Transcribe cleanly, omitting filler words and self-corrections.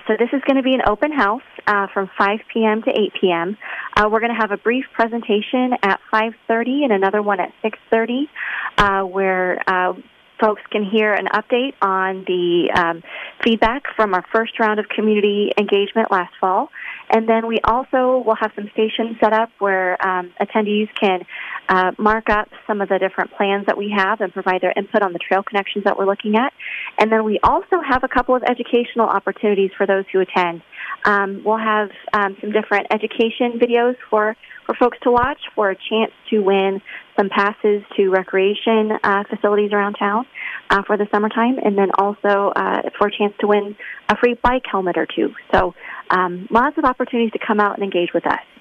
So this is going to be an open house from 5 p.m. to 8 p.m. We're going to have a brief presentation at 5:30 and another one at 6:30 where folks can hear an update on the feedback from our first round of community engagement last fall. And then we also will have some stations set up where attendees can mark up some of the different plans that we have and provide their input on the trail connections that we're looking at. And then we also have a couple of educational opportunities for those who attend. We'll have some different education videos for folks to watch for a chance to win some passes to recreation facilities around town for the summertime, and then also for a chance to win a free bike helmet or two. So lots of opportunities to come out and engage with us.